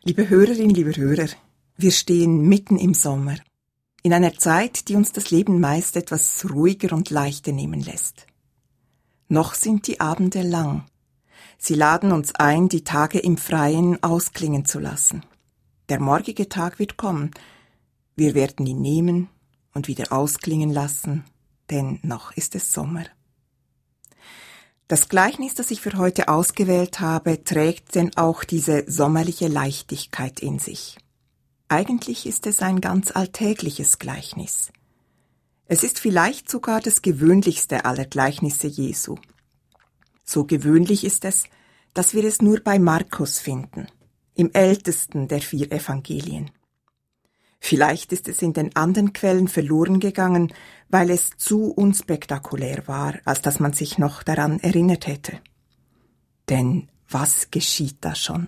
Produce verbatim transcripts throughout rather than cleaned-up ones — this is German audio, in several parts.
Liebe Hörerin, lieber Hörer, wir stehen mitten im Sommer, in einer Zeit, die uns das Leben meist etwas ruhiger und leichter nehmen lässt. Noch sind die Abende lang. Sie laden uns ein, die Tage im Freien ausklingen zu lassen. Der morgige Tag wird kommen. Wir werden ihn nehmen und wieder ausklingen lassen, denn noch ist es Sommer. Das Gleichnis, das ich für heute ausgewählt habe, trägt denn auch diese sommerliche Leichtigkeit in sich. Eigentlich ist es ein ganz alltägliches Gleichnis. Es ist vielleicht sogar das gewöhnlichste aller Gleichnisse Jesu. So gewöhnlich ist es, dass wir es nur bei Markus finden, im ältesten der vier Evangelien. Vielleicht ist es in den anderen Quellen verloren gegangen, weil es zu unspektakulär war, als dass man sich noch daran erinnert hätte. Denn was geschieht da schon?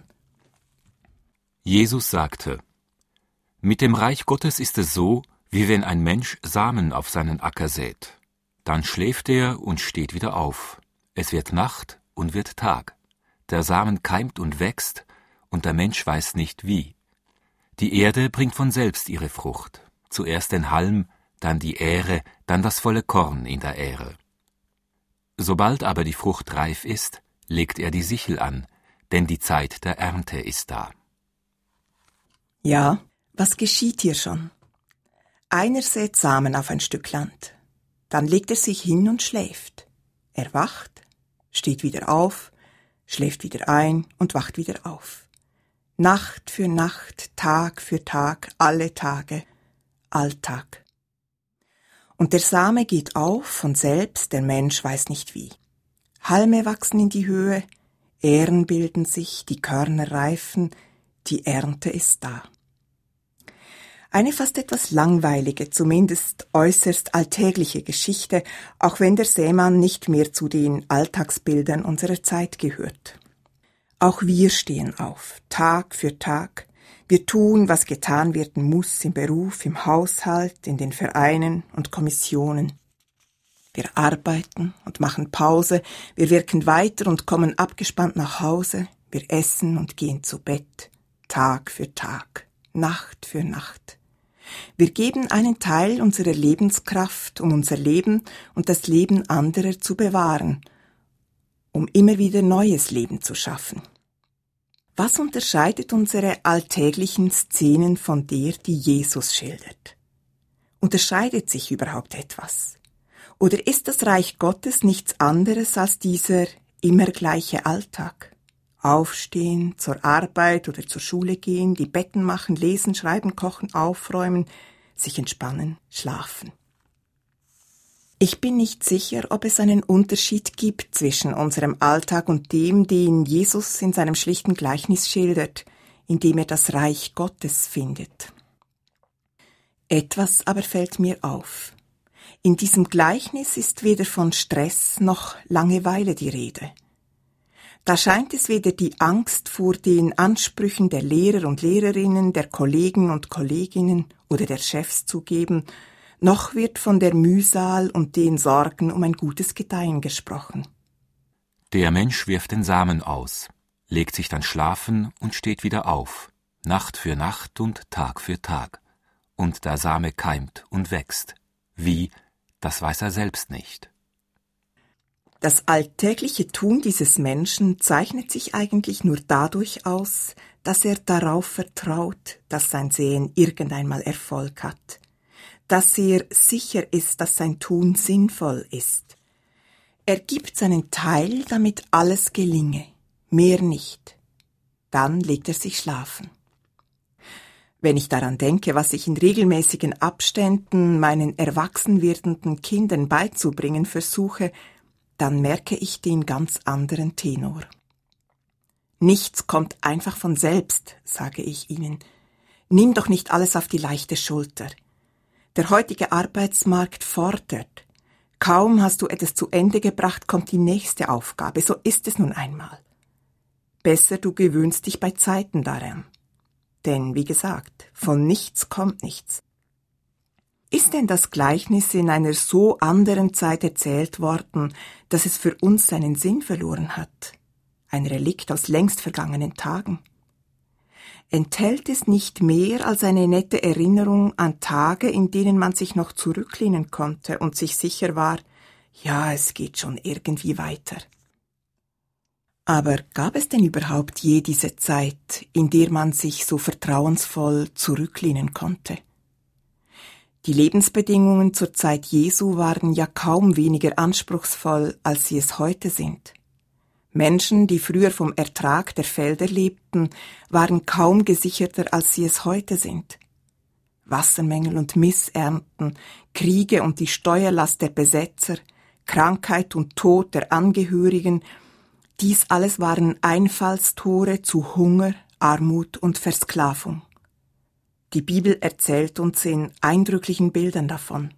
Jesus sagte: Mit dem Reich Gottes ist es so, wie wenn ein Mensch Samen auf seinen Acker sät. Dann schläft er und steht wieder auf. Es wird Nacht und wird Tag. Der Samen keimt und wächst, und der Mensch weiß nicht wie. Die Erde bringt von selbst ihre Frucht. Zuerst den Halm, dann die Ähre, dann das volle Korn in der Ähre. Sobald aber die Frucht reif ist, legt er die Sichel an, denn die Zeit der Ernte ist da. Ja, was geschieht hier schon? Einer sät Samen auf ein Stück Land. Dann legt er sich hin und schläft. Er wacht, steht wieder auf, schläft wieder ein und wacht wieder auf. Nacht für Nacht, Tag für Tag, alle Tage, Alltag. Und der Same geht auf von selbst, der Mensch weiß nicht wie. Halme wachsen in die Höhe, Ähren bilden sich, die Körner reifen, die Ernte ist da. Eine fast etwas langweilige, zumindest äußerst alltägliche Geschichte, auch wenn der Sämann nicht mehr zu den Alltagsbildern unserer Zeit gehört. Auch wir stehen auf, Tag für Tag. Wir tun, was getan werden muss im Beruf, im Haushalt, in den Vereinen und Kommissionen. Wir arbeiten und machen Pause, wir wirken weiter und kommen abgespannt nach Hause, wir essen und gehen zu Bett, Tag für Tag, Nacht für Nacht. Wir geben einen Teil unserer Lebenskraft, um unser Leben und das Leben anderer zu bewahren, um immer wieder neues Leben zu schaffen. Was unterscheidet unsere alltäglichen Szenen von der, die Jesus schildert? Unterscheidet sich überhaupt etwas? Oder ist das Reich Gottes nichts anderes als dieser immer gleiche Alltag? Aufstehen, zur Arbeit oder zur Schule gehen, die Betten machen, lesen, schreiben, kochen, aufräumen, sich entspannen, schlafen. Ich bin nicht sicher, ob es einen Unterschied gibt zwischen unserem Alltag und dem, den Jesus in seinem schlichten Gleichnis schildert, in dem er das Reich Gottes findet. Etwas aber fällt mir auf. In diesem Gleichnis ist weder von Stress noch Langeweile die Rede. Da scheint es weder die Angst vor den Ansprüchen der Lehrer und Lehrerinnen, der Kollegen und Kolleginnen oder der Chefs zu geben, noch wird von der Mühsal und den Sorgen um ein gutes Gedeihen gesprochen. Der Mensch wirft den Samen aus, legt sich dann schlafen und steht wieder auf, Nacht für Nacht und Tag für Tag. Und der Same keimt und wächst. Wie, das weiß er selbst nicht. Das alltägliche Tun dieses Menschen zeichnet sich eigentlich nur dadurch aus, dass er darauf vertraut, dass sein Säen irgendeinmal Erfolg hat, dass er sicher ist, dass sein Tun sinnvoll ist. Er gibt seinen Teil, damit alles gelinge, mehr nicht. Dann legt er sich schlafen. Wenn ich daran denke, was ich in regelmäßigen Abständen meinen erwachsen werdenden Kindern beizubringen versuche, dann merke ich den ganz anderen Tenor. Nichts kommt einfach von selbst, sage ich ihnen. Nimm doch nicht alles auf die leichte Schulter. Der heutige Arbeitsmarkt fordert. Kaum hast du etwas zu Ende gebracht, kommt die nächste Aufgabe. So ist es nun einmal. Besser du gewöhnst dich bei Zeiten daran. Denn, wie gesagt, von nichts kommt nichts. Ist denn das Gleichnis in einer so anderen Zeit erzählt worden, dass es für uns seinen Sinn verloren hat? Ein Relikt aus längst vergangenen Tagen? enthält es nicht mehr als eine nette Erinnerung an Tage, in denen man sich noch zurücklehnen konnte und sich sicher war, ja, es geht schon irgendwie weiter. Aber gab es denn überhaupt je diese Zeit, in der man sich so vertrauensvoll zurücklehnen konnte? Die Lebensbedingungen zur Zeit Jesu waren ja kaum weniger anspruchsvoll, als sie es heute sind. Menschen, die früher vom Ertrag der Felder lebten, waren kaum gesicherter, als sie es heute sind. Wassermängel und Missernten, Kriege und die Steuerlast der Besetzer, Krankheit und Tod der Angehörigen, dies alles waren Einfallstore zu Hunger, Armut und Versklavung. Die Bibel erzählt uns in eindrücklichen Bildern davon.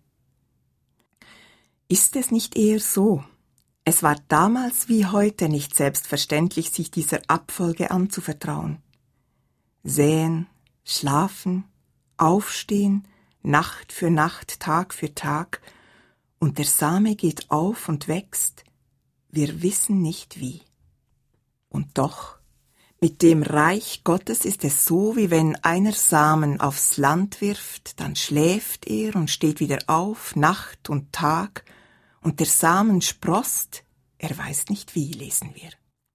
Ist es nicht eher so? Es war damals wie heute nicht selbstverständlich, sich dieser Abfolge anzuvertrauen. Säen, schlafen, aufstehen, Nacht für Nacht, Tag für Tag, und der Same geht auf und wächst, wir wissen nicht wie. Und doch, mit dem Reich Gottes ist es so, wie wenn einer Samen aufs Land wirft, dann schläft er und steht wieder auf, Nacht und Tag, und der Samen sproßt, er weiß nicht wie, lesen wir.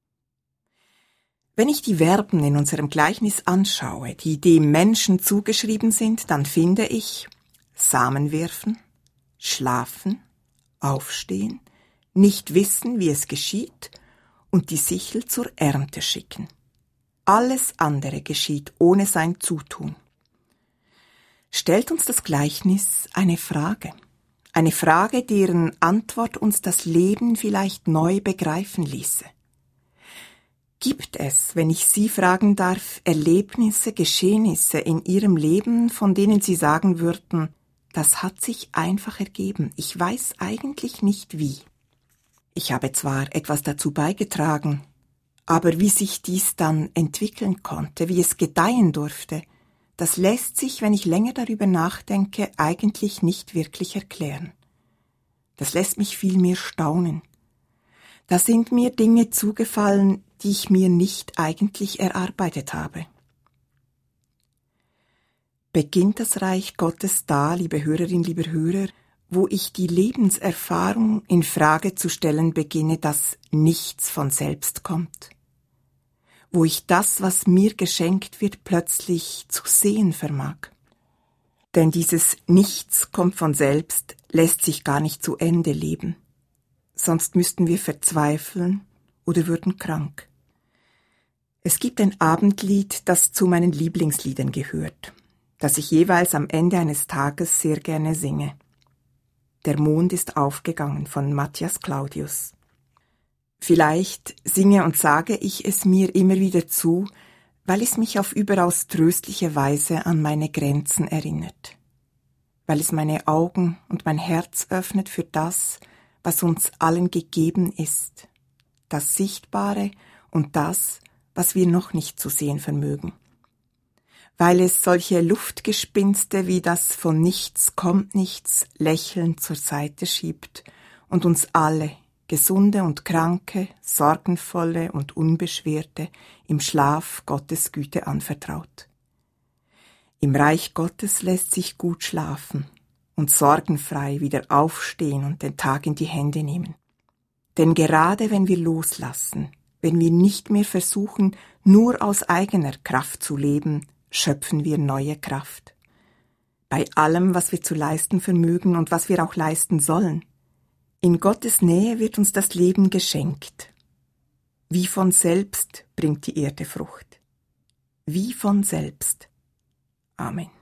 Wenn ich die Verben in unserem Gleichnis anschaue, die dem Menschen zugeschrieben sind, dann finde ich Samen werfen, schlafen, aufstehen, nicht wissen, wie es geschieht und die Sichel zur Ernte schicken. Alles andere geschieht ohne sein Zutun. Stellt uns das Gleichnis eine Frage. Eine Frage, deren Antwort uns das Leben vielleicht neu begreifen ließe. Gibt es, wenn ich Sie fragen darf, Erlebnisse, Geschehnisse in Ihrem Leben, von denen Sie sagen würden, das hat sich einfach ergeben, ich weiß eigentlich nicht wie. Ich habe zwar etwas dazu beigetragen, aber wie sich dies dann entwickeln konnte, wie es gedeihen durfte, das lässt sich, wenn ich länger darüber nachdenke, eigentlich nicht wirklich erklären. Das lässt mich vielmehr staunen. Da sind mir Dinge zugefallen, die ich mir nicht eigentlich erarbeitet habe. Beginnt das Reich Gottes da, liebe Hörerin, lieber Hörer, wo ich die Lebenserfahrung in Frage zu stellen beginne, dass nichts von selbst kommt? Wo ich das, was mir geschenkt wird, plötzlich zu sehen vermag? Denn dieses Nichts kommt von selbst, lässt sich gar nicht zu Ende leben. Sonst müssten wir verzweifeln oder würden krank. Es gibt ein Abendlied, das zu meinen Lieblingsliedern gehört, das ich jeweils am Ende eines Tages sehr gerne singe. Der Mond ist aufgegangen von Matthias Claudius. Vielleicht singe und sage ich es mir immer wieder zu, weil es mich auf überaus tröstliche Weise an meine Grenzen erinnert. Weil es meine Augen und mein Herz öffnet für das, was uns allen gegeben ist, das Sichtbare und das, was wir noch nicht zu sehen vermögen. Weil es solche Luftgespinste wie das von nichts kommt nichts lächelnd zur Seite schiebt und uns alle, Gesunde und Kranke, Sorgenvolle und Unbeschwerte, im Schlaf Gottes Güte anvertraut. Im Reich Gottes lässt sich gut schlafen und sorgenfrei wieder aufstehen und den Tag in die Hände nehmen. Denn gerade wenn wir loslassen, wenn wir nicht mehr versuchen, nur aus eigener Kraft zu leben, schöpfen wir neue Kraft. Bei allem, was wir zu leisten vermögen und was wir auch leisten sollen. In Gottes Nähe wird uns das Leben geschenkt. Wie von selbst bringt die Erde Frucht. Wie von selbst. Amen.